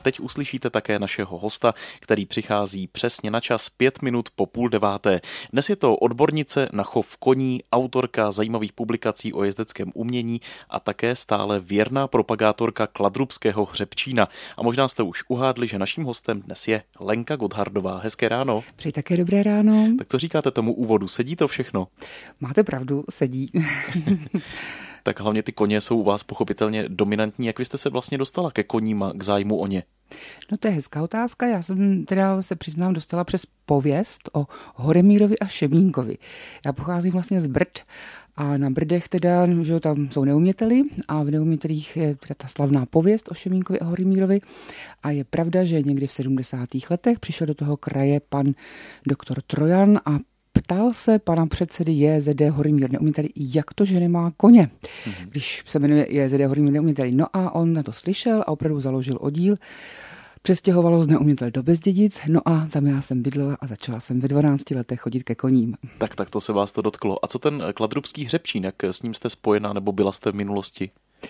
Teď uslyšíte také našeho hosta, který přichází přesně na čas 5 minut po 8:30. Dnes je to odbornice na chov koní, autorka zajímavých publikací o jezdeckém umění a také stále věrná propagátorka Kladrubského hřebčína. A možná jste už uhádli, že naším hostem dnes je Lenka Gotthardová. Hezké ráno. Přeji také dobré ráno. Tak co říkáte tomu úvodu? Sedí to všechno? Máte pravdu, sedí. Tak hlavně ty koně jsou u vás pochopitelně dominantní. Jak vy jste se vlastně dostala ke koním a k zájmu o ně? No to je hezká otázka. Já jsem teda se přiznám dostala přes pověst o Horemírovi a Šemínkovi. Já pocházím vlastně z Brd a na Brdech teda, že tam jsou neuměteli a v neumětelích je teda ta slavná pověst o Šemínkovi a Horemírovi a je pravda, že někdy v 70. letech přišel do toho kraje pan doktor Trojan a ptal se pana předsedy JZD Horemír neumětelí, jak to, že nemá koně, když se jmenuje JZD Horemír neumětelí. No a on na to slyšel a opravdu založil oddíl. Přestěhovalo z Neumětel do Bezdědic, no a tam já jsem bydlela a začala jsem ve 12 letech chodit ke koním. Tak to se vás to dotklo. A co ten Kladrubský hřebčín, jak s ním jste spojená nebo byla jste v minulosti?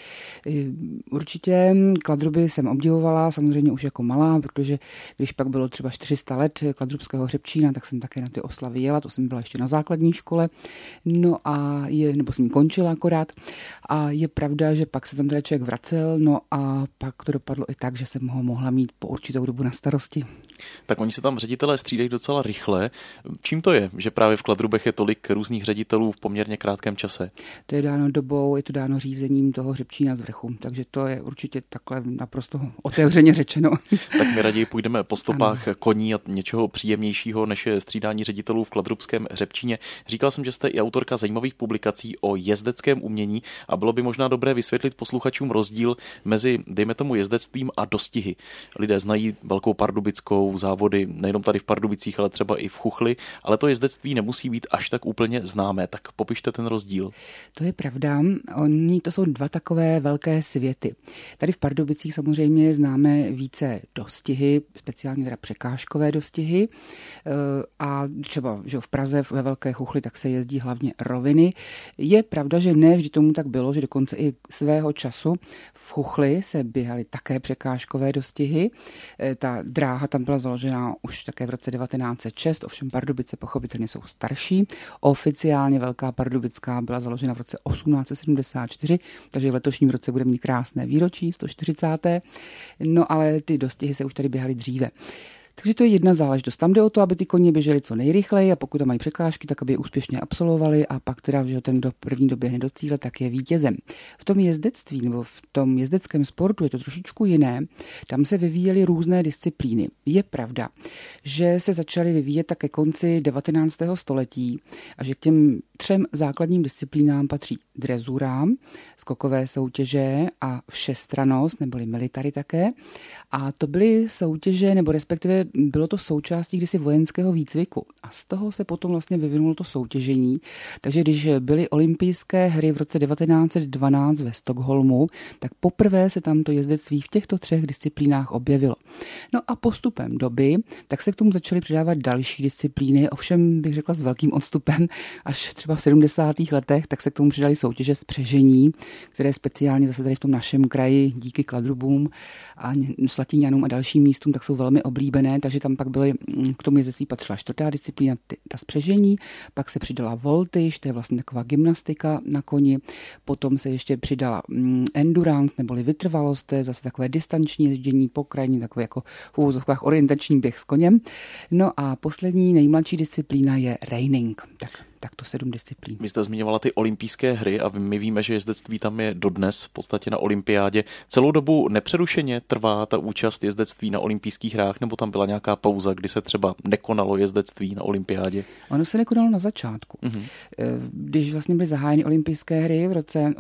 Určitě Kladruby jsem obdivovala, samozřejmě už jako malá, protože když pak bylo třeba 400 let Kladrubského hřebčína, tak jsem také na ty oslavy jela, to jsem byla ještě na základní škole, no a nebo jsem ji končila akorát a je pravda, že pak se tam teda člověk vracel, no a pak to dopadlo i tak, že jsem ho mohla mít po určitou dobu na starosti. Tak oni se tam ředitelé střídají docela rychle. Čím to je, že právě v Kladrubech je tolik různých ředitelů v poměrně krátkém čase? To je dáno dobou, je to dáno řízením toho hřebčína z vrchu, takže to je určitě takhle naprosto otevřeně řečeno. Tak my raději půjdeme po stopách koní a něčeho příjemnějšího, než je střídání ředitelů v Kladrubském hřebčíně. Říkal jsem, že jste i autorka zajímavých publikací o jezdeckém umění a bylo by možná dobré vysvětlit posluchačům rozdíl mezi, dejme tomu, jezdectvím a dostihy. Lidé znají Velkou Pardubickou, závody nejenom tady v Pardubicích, ale třeba i v Chuchli, ale to jezdectví nemusí být až tak úplně známé. Tak popište ten rozdíl. To je pravda. Oni to jsou dva takové velké světy. Tady v Pardubicích samozřejmě známe více dostihy, speciálně teda překážkové dostihy a třeba že v Praze ve Velké Chuchli tak se jezdí hlavně roviny. Je pravda, že ne vždy tomu tak bylo, že dokonce i svého času v Chuchli se běhaly také překážkové dostihy. Ta dráha tam byla založena už také v roce 1906, ovšem Pardubice pochopitelně jsou starší. Oficiálně Velká Pardubická byla založena v roce 1874, takže v letošním roce bude mít krásné výročí, 140. No ale ty dostihy se už tady běhaly dříve. Takže to je jedna záležitost. Tam jde o to, aby ty koně běžely co nejrychleji a pokud tam mají překážky, tak aby je úspěšně absolvovali a pak teda, že ten do první doběhne do cíle, tak je vítězem. V tom jezdectví nebo v tom jezdeckém sportu je to trošičku jiné. Tam se vyvíjely různé disciplíny. Je pravda, že se začaly vyvíjet tak ke konci 19. století a že k těm 3 základním disciplínám patří drezura, skokové soutěže a všestrannost, neboli military také. A to byly soutěže, nebo respektive bylo to součástí kdysi vojenského výcviku. A z toho se potom vlastně vyvinulo to soutěžení. Takže když byly olympijské hry v roce 1912 ve Stockholmu, tak poprvé se tam to jezdectví v těchto 3 disciplínách objevilo. No a postupem doby, tak se k tomu začaly přidávat další disciplíny, ovšem bych řekla s velkým odstupem, až třeba v 70. letech, tak se k tomu přidali soutěže spřežení, které speciálně zase tady v tom našem kraji díky Kladrubům a Slatíňanům a dalším místům tak jsou velmi oblíbené, takže tam pak byly, k tomu jezdectví patřila 4. disciplína, ta spřežení, pak se přidala voltyž, to je vlastně taková gymnastika na koni, potom se ještě přidala endurance neboli vytrvalost, to je zase takové distanční ježdění po krajině, takové jako v úvozovkách orientační běh s koněm. No a poslední nejmladší disciplína je reining. Tak to 7 disciplín. Vy jste zmiňovala ty olympijské hry a my víme, že jezdectví tam je dodnes v podstatě na olympiádě. Celou dobu nepřerušeně trvá ta účast jezdectví na olympijských hrách, nebo tam byla nějaká pauza, kdy se třeba nekonalo jezdectví na olympiádě? Ono se nekonalo na začátku. Když vlastně byly zahájeny olympijské hry v roce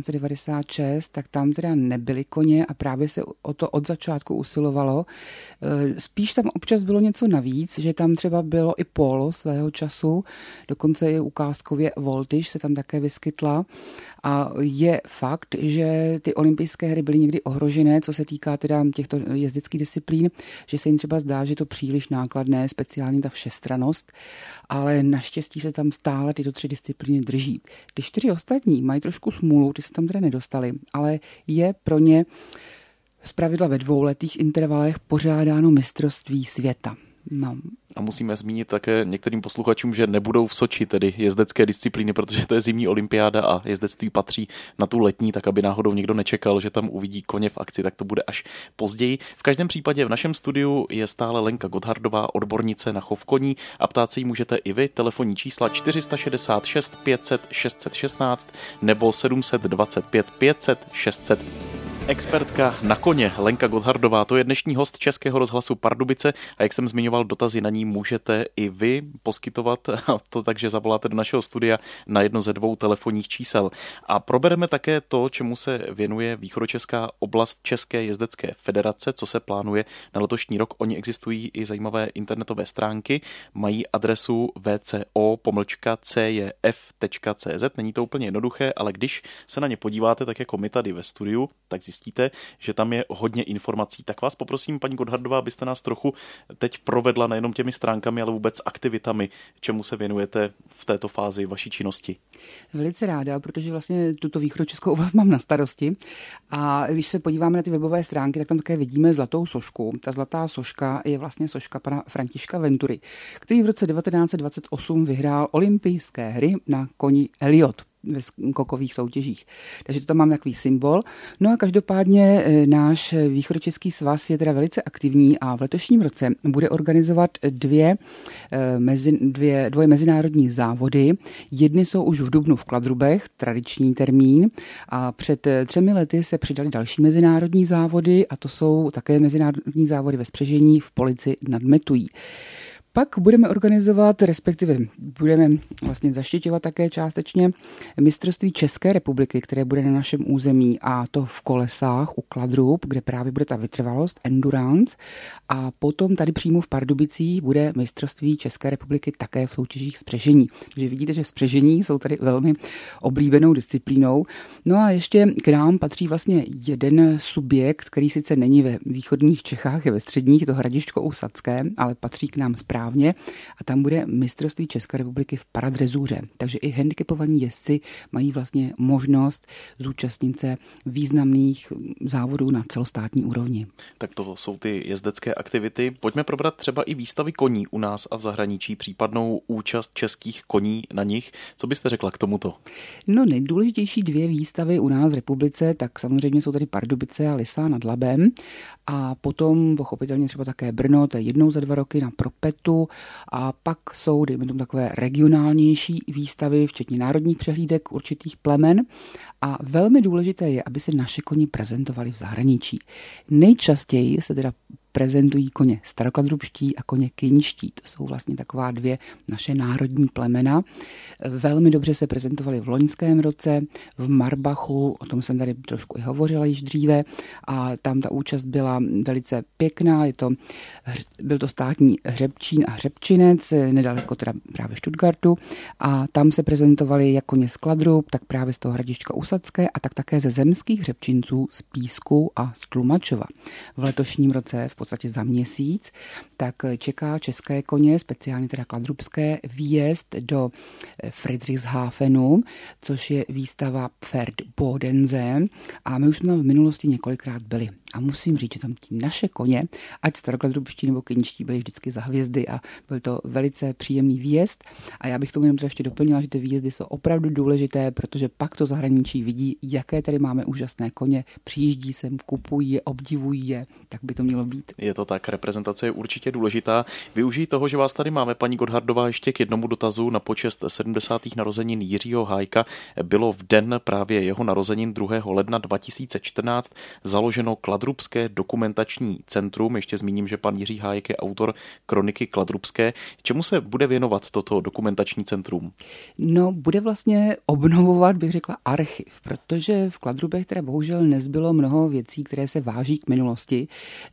1896, tak tam teda nebyly koně a právě se o to od začátku usilovalo. Spíš tam občas bylo něco navíc, že tam třeba bylo i polo svého času, dokonce i ukázkově voltyž se tam také vyskytla a je fakt, že ty olympijské hry byly někdy ohrožené, co se týká teda těchto jezdeckých disciplín, že se jim třeba zdá, že je to příliš nákladné, speciálně ta všestrannost, ale naštěstí se tam stále tyto 3 disciplíny drží. Ty 4 ostatní mají trošku smůlu, ty se tam teda nedostali, ale je pro ně Zpravidla ve 2letých intervalech pořádáno mistrovství světa. No. A musíme zmínit také některým posluchačům, že nebudou v Soči tedy jezdecké disciplíny, protože to je zimní olympiáda a jezdectví patří na tu letní, tak aby náhodou někdo nečekal, že tam uvidí koně v akci, tak to bude až později. V každém případě v našem studiu je stále Lenka Gotthardová, odbornice na chov koní, a ptát se jí můžete i vy. Telefonní čísla 466 500 616 nebo 725 500 600. Expertka na koně Lenka Gotthardová, to je dnešní host Českého rozhlasu Pardubice, a jak jsem zmiňoval, dotazy na ní můžete i vy poskytovat, a to takže zavoláte do našeho studia na jedno ze 2 telefonních čísel. A probereme také to, čemu se věnuje východočeská oblast České jezdecké federace, co se plánuje na letošní rok. Oni existují i zajímavé internetové stránky, mají adresu vco-cjf.cz. Není to úplně jednoduché, ale když se na ně podíváte, tak jako my tady ve studiu, tak zjistíte, že tam je hodně informací. Tak vás poprosím, paní Gotthardová, abyste nás trochu teď provedla nejenom těmi stránkami, ale vůbec aktivitami, čemu se věnujete v této fázi vaší činnosti. Velice ráda, protože vlastně tuto východočeskou oblast mám na starosti. A když se podíváme na ty webové stránky, tak tam také vidíme zlatou sošku. Ta zlatá soška je vlastně soška pana Františka Ventury, který v roce 1928 vyhrál olympijské hry na koni Elliot ve skokových soutěžích. Takže to tam mám takový symbol. No a každopádně náš východočeský svaz je teda velice aktivní a v letošním roce bude organizovat dvoje mezinárodní závody. Jedny jsou už v dubnu v Kladrubech, tradiční termín, a před 3 lety se přidali další mezinárodní závody, a to jsou také mezinárodní závody ve spřežení v Polici nad Metují. Pak budeme organizovat, respektive budeme vlastně zaštiťovat také částečně mistrovství České republiky, které bude na našem území, a to v Kolesách u Kladrub, kde právě bude ta vytrvalost, endurance, a potom tady přímo v Pardubicích bude mistrovství České republiky také v soutěžích spřežení. Takže vidíte, že spřežení jsou tady velmi oblíbenou disciplínou. No a ještě k nám patří vlastně jeden subjekt, který sice není ve východních Čechách, je ve středních, je to Hradišťko u Sadské, ale patří k nám správně, a tam bude mistrovství České republiky v paradrezuře. Takže i handicapovaní jezdci mají vlastně možnost zúčastnit se významných závodů na celostátní úrovni. Tak to jsou ty jezdecké aktivity. Pojďme probrat třeba i výstavy koní u nás a v zahraničí, případnou účast českých koní na nich. Co byste řekla k tomuto? No, nejdůležitější 2 výstavy u nás v republice, tak samozřejmě jsou tady Pardubice a Lysá nad Labem, a potom pochopitelně třeba také Brno, to je jednou za 2 roky na Propetu, a pak jsou, dejme tomu, takové regionálnější výstavy, včetně národních přehlídek určitých plemen, a velmi důležité je, aby se naše koně prezentovali v zahraničí. Nejčastěji se teda prezentují koně starokladrubští a koně kyniští. To jsou vlastně taková 2 naše národní plemena. Velmi dobře se prezentovali v loňském roce v Marbachu, o tom jsem tady trošku i hovořila již dříve, a tam ta účast byla velice pěkná. Byl to státní Hřebčín a Hřebčinec, nedaleko teda právě Stuttgartu, a tam se prezentovali jak koně z Kladrub, tak právě z toho Hradišťka u Sadské, a tak také ze zemských hřebčinců z Písku a z Tlumačova. V letošním roce v podstatě za měsíc, tak čeká české koně, speciálně teda kladrubské, výjezd do Friedrichshafenu, což je výstava Pferd Bodense, a my už jsme tam v minulosti několikrát byli. A musím říct, že tam tí naše koně, ať starokladrubští nebo kyničtí, byly vždycky za hvězdy a byl to velice příjemný výjezd. A já bych tomu jenom ještě doplnila, že ty výjezdy jsou opravdu důležité, protože pak to zahraničí vidí, jaké tady máme úžasné koně, přijíždí sem, kupují je, obdivují je, tak by to mělo být. Je to tak, reprezentace je určitě důležitá. Využij toho, že vás tady máme, paní Gotthardová, ještě k jednomu dotazu na počest 70. narozenin Jiřího Hájka. Bylo v den právě jeho narozenin 2. ledna 2014 založeno Kladrubské dokumentační centrum. Ještě zmíním, že pan Jiří Hájek je autor kroniky Kladrubské. Čemu se bude věnovat toto dokumentační centrum? No, bude vlastně obnovovat, bych řekla, archiv, protože v Kladrubech teda bohužel nezbylo mnoho věcí, které se váží k minulosti. Musím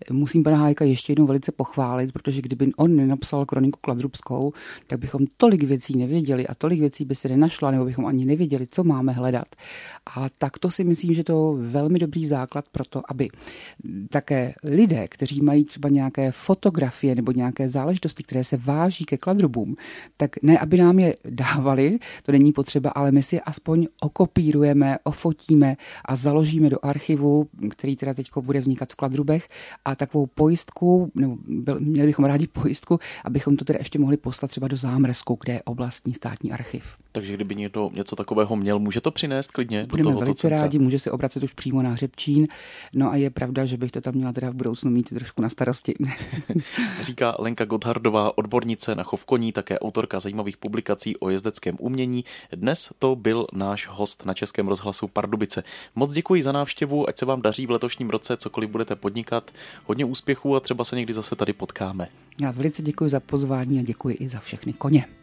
musím pana Hájka ještě jednou velice pochválit, protože kdyby on nenapsal kroniku kladrubskou, tak bychom tolik věcí nevěděli a tolik věcí by se nenašla, nebo bychom ani nevěděli, co máme hledat. A takto si myslím, že to je velmi dobrý základ pro to, aby také lidé, kteří mají třeba nějaké fotografie nebo nějaké záležitosti, které se váží ke kladrubům, tak ne, aby nám je dávali, to není potřeba, ale my si je aspoň okopírujeme, ofotíme a založíme do archivu, který teda teďko bude vznikat v Kladrubech, a takovou pojistku, nebo měli bychom rádi pojistku, abychom to teda ještě mohli poslat třeba do Zámrsku, kde je oblastní státní archiv. Takže kdyby někdo něco takového měl, může to přinést klidně? Budeme velice rádi, může se obracet už přímo na Hřebčín. No a je pravda, že bych to tam měla teda v budoucnu mít trošku na starosti. Říká Lenka Gotthardová, odbornice na chov koní, také autorka zajímavých publikací o jezdeckém umění. Dnes to byl náš host na Českém rozhlasu Pardubice. Moc děkuji za návštěvu, ať se vám daří v letošním roce, cokoliv budete podnikat. Hodně úspěchů a třeba se někdy zase tady potkáme. Já velice děkuji za pozvání a děkuji i za všechny koně.